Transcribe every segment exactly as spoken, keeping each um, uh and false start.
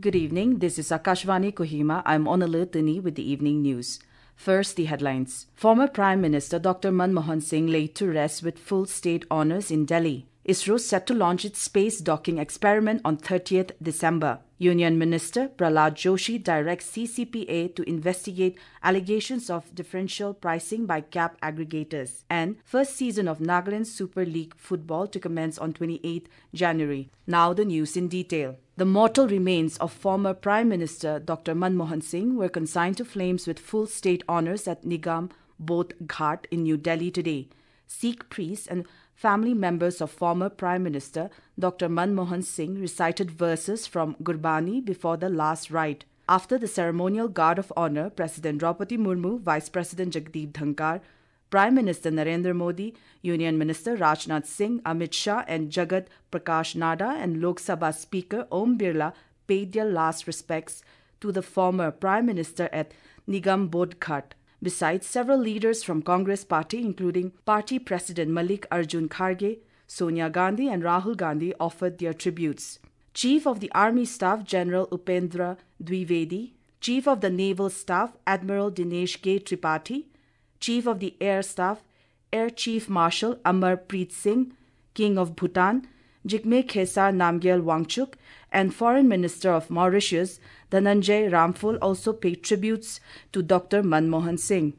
Good evening. This is Akashvani Kohima. I'm Onala Tuni with the evening news. First, the headlines. Former Prime Minister Doctor Manmohan Singh laid to rest with full state honours in Delhi. ISRO set to launch its space docking experiment on thirtieth December. Union Minister Prahlad Joshi directs C C P A to investigate allegations of differential pricing by cab aggregators. And first season of Nagaland Super League football to commence on twenty-eighth January. Now the news in detail. The mortal remains of former Prime Minister Doctor Manmohan Singh were consigned to flames with full state honours at Nigam Bodh Ghat in New Delhi today. Sikh priests and family members of former Prime Minister Doctor Manmohan Singh recited verses from Gurbani before the last rite. After the ceremonial guard of honour, President Draupadi Murmu, Vice President Jagdeep Dhankar, Prime Minister Narendra Modi, Union Minister Rajnath Singh, Amit Shah and Jagat Prakash Nada and Lok Sabha Speaker Om Birla paid their last respects to the former Prime Minister at Nigam Bodh Ghat. Besides, several leaders from Congress party, including Party President Malik Arjun Kharge, Sonia Gandhi and Rahul Gandhi, offered their tributes. Chief of the Army Staff General Upendra Dwivedi, Chief of the Naval Staff Admiral Dinesh K. Tripathi, Chief of the Air Staff Air Chief Marshal Amar Preet Singh, King of Bhutan, Jigme Khesar Namgyal Wangchuk, and Foreign Minister of Mauritius, Dhananjay Ramphul, also paid tributes to Doctor Manmohan Singh.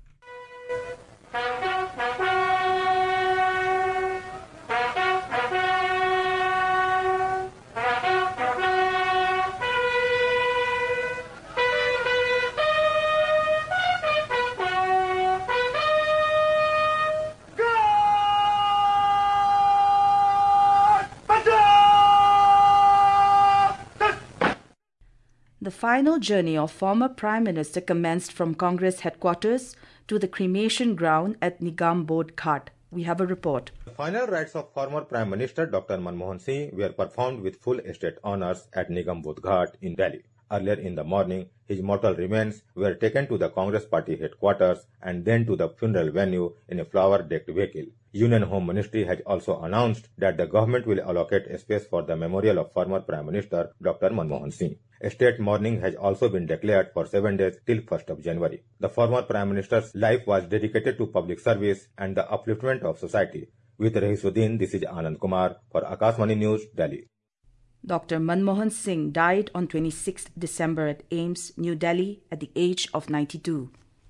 The final journey of former Prime Minister commenced from Congress headquarters to the cremation ground at Nigam Bodh Ghat. We have a report. The final rites of former Prime Minister Doctor Manmohan Singh were performed with full state honours at Nigam Bodh Ghat in Delhi. Earlier in the morning, his mortal remains were taken to the Congress party headquarters and then to the funeral venue in a flower-decked vehicle. Union Home Ministry has also announced that the government will allocate a space for the memorial of former Prime Minister Doctor Manmohan Singh. A state mourning has also been declared for seven days till first of January. The former Prime Minister's life was dedicated to public service and the upliftment of society. With Rahisuddin, this is Anand Kumar for Akashvani News, Delhi. Doctor Manmohan Singh died on twenty-sixth December at AIIMS, New Delhi, at the age of ninety-two.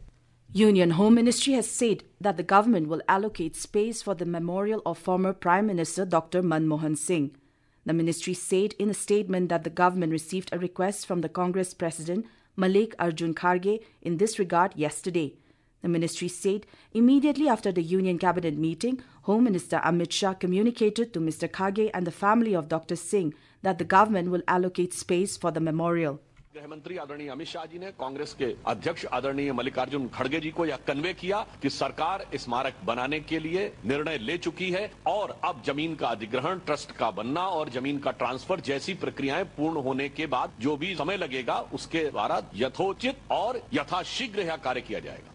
Union Home Ministry has said that the government will allocate space for the memorial of former Prime Minister Doctor Manmohan Singh. The ministry said in a statement that the government received a request from the Congress President Malik Arjun Kharge in this regard yesterday. The ministry said immediately after the Union Cabinet meeting, Home Minister Amit Shah communicated to Mister Kharge and the family of Doctor Singh that the government will allocate space for the memorial. गृह मंत्री आदरणीय अमित शाह जी ने कांग्रेस के अध्यक्ष आदरणीय मल्लिकार्जुन खड़गे जी को यह कन्वे किया कि सरकार स्मारक बनाने के लिए निर्णय ले चुकी है और अब जमीन का अधिग्रहण, ट्रस्ट का बनना और जमीन का ट्रांसफर जैसी प्रक्रियाएं पूर्ण होने के बाद जो भी समय लगेगा उसके द्वारा यथोचित और यथाशीघ्र यह कार्य किया जाएगा.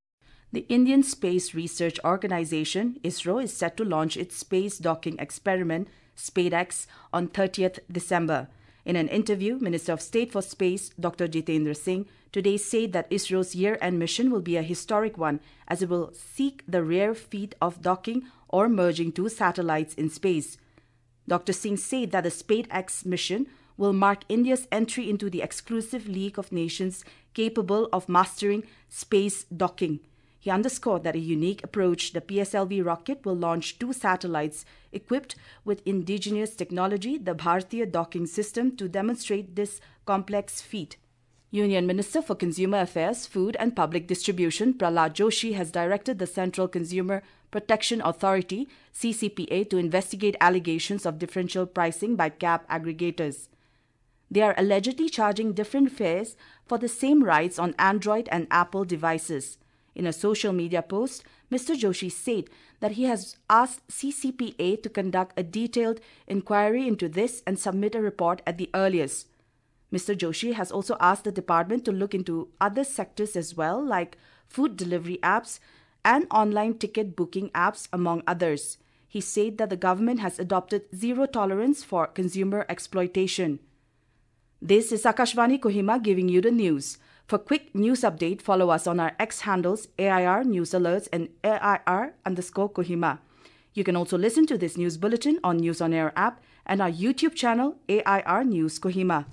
The Indian Space Research Organisation, ISRO, is set to launch its space docking experiment, SpaceX, on thirtieth December. In an interview, Minister of State for Space, Doctor Jitendra Singh, today said that ISRO's year-end mission will be a historic one as it will seek the rare feat of docking or merging two satellites in space. Doctor Singh said that the SpaceX mission will mark India's entry into the exclusive league of nations capable of mastering space docking. He underscored that a unique approach, the P S L V rocket, will launch two satellites equipped with indigenous technology, the Bharatiya docking system, to demonstrate this complex feat. Union Minister for Consumer Affairs, Food and Public Distribution, Prahlad Joshi, has directed the Central Consumer Protection Authority, C C P A, to investigate allegations of differential pricing by cab aggregators. They are allegedly charging different fares for the same rides on Android and Apple devices. In a social media post, Mister Joshi said that he has asked C C P A to conduct a detailed inquiry into this and submit a report at the earliest. Mister Joshi has also asked the department to look into other sectors as well, like food delivery apps and online ticket booking apps, among others. He said that the government has adopted zero tolerance for consumer exploitation. This is Akashvani Kohima giving you the news. For quick news update, follow us on our X handles A I R News Alerts and A I R underscore Kohima. You can also listen to this news bulletin on News on Air app and our YouTube channel A I R News Kohima.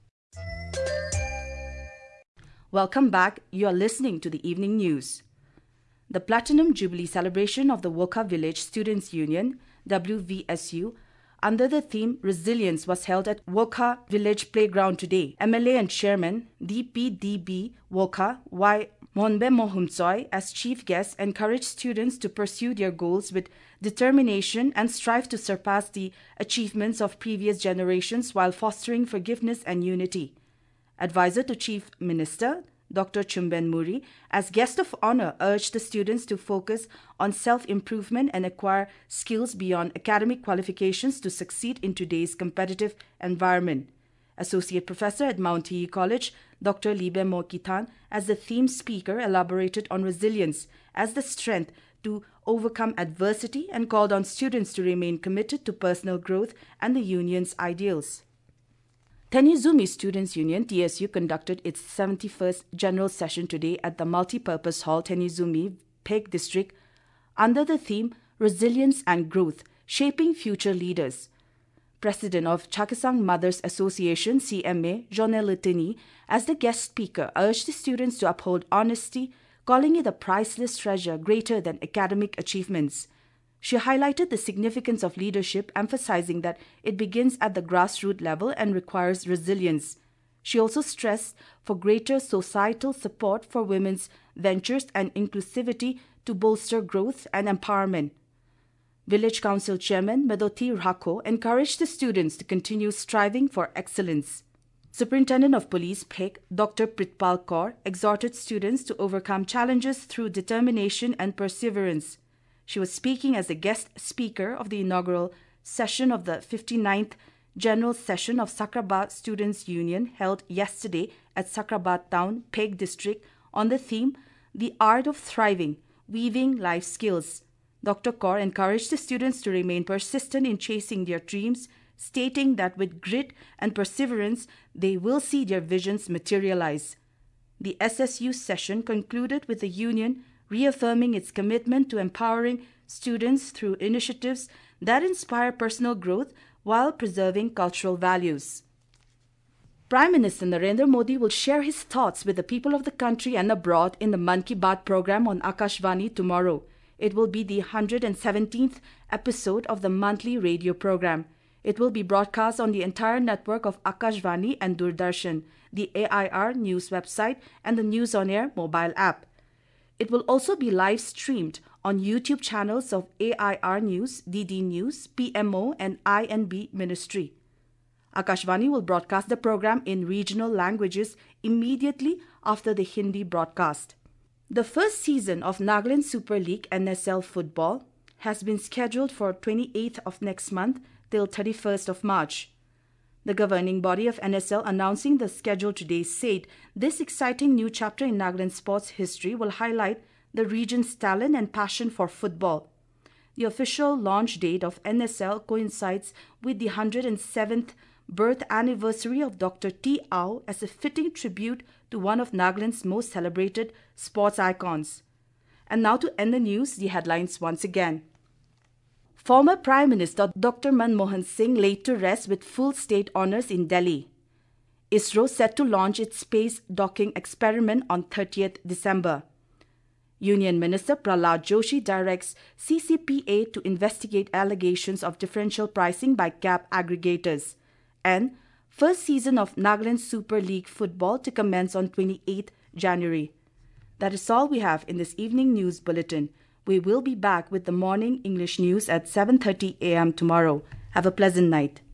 Welcome back. You are listening to the evening news. The Platinum Jubilee celebration of the Wokha Village Students Union, W V S U, under the theme Resilience was held at Wokha Village Playground today. M L A and Chairman D P D B Wokha Y Monbe Mohumtsoi as chief guest encouraged students to pursue their goals with determination and strive to surpass the achievements of previous generations while fostering forgiveness and unity. Advisor to Chief Minister Doctor Chumben Muri, as guest of honor, urged the students to focus on self-improvement and acquire skills beyond academic qualifications to succeed in today's competitive environment. Associate Professor at Mount Hee College, Doctor Libe Mokitan, as the theme speaker, elaborated on resilience as the strength to overcome adversity and called on students to remain committed to personal growth and the union's ideals. Tenizumi Students Union, T S U, conducted its seventy-first General Session today at the Multipurpose Hall, Tenizumi, Phek District, under the theme Resilience and Growth, Shaping Future Leaders. President of Chakisang Mothers Association, C M A, Jonelle Tini, as the guest speaker, urged the students to uphold honesty, calling it a priceless treasure greater than academic achievements. She highlighted the significance of leadership, emphasizing that it begins at the grassroots level and requires resilience. She also stressed for greater societal support for women's ventures and inclusivity to bolster growth and empowerment. Village Council Chairman Medoti Rako encouraged the students to continue striving for excellence. Superintendent of Police Phek, Doctor Pritpal Kaur, exhorted students to overcome challenges through determination and perseverance. She was speaking as a guest speaker of the inaugural session of the fifty-ninth General Session of Sakrabad Students Union held yesterday at Sakrabad Town, Phek District, on the theme The Art of Thriving, Weaving Life Skills. Doctor Kaur encouraged the students to remain persistent in chasing their dreams, stating that with grit and perseverance, they will see their visions materialize. The S S U session concluded with the union reaffirming its commitment to empowering students through initiatives that inspire personal growth while preserving cultural values. Prime Minister Narendra Modi will share his thoughts with the people of the country and abroad in the Mann Ki Baat program on Akashvani tomorrow. It will be the one hundred seventeenth episode of the monthly radio program. It will be broadcast on the entire network of Akashvani and Doordarshan, the A I R News website, and the News on Air mobile app. It will also be live streamed on YouTube channels of A I R News, D D News, P M O, and I N B Ministry. Akashvani will broadcast the program in regional languages immediately after the Hindi broadcast. The first season of Nagaland Super League N S L football has been scheduled for twenty-eighth of next month till thirty-first of March. The governing body of N S L announcing the schedule today said this exciting new chapter in Nagaland sports history will highlight the region's talent and passion for football. The official launch date of N S L coincides with the one hundred seventh birth anniversary of Doctor T. Au as a fitting tribute to one of Nagaland's most celebrated sports icons. And now to end the news, the headlines once again. Former Prime Minister Doctor Manmohan Singh laid to rest with full state honours in Delhi. ISRO set to launch its space docking experiment on thirtieth December. Union Minister Prahlad Joshi directs C C P A to investigate allegations of differential pricing by cab aggregators. And first season of Nagaland Super League football to commence on twenty-eighth January. That is all we have in this evening news bulletin. We will be back with the morning English news at seven thirty a m tomorrow. Have a pleasant night.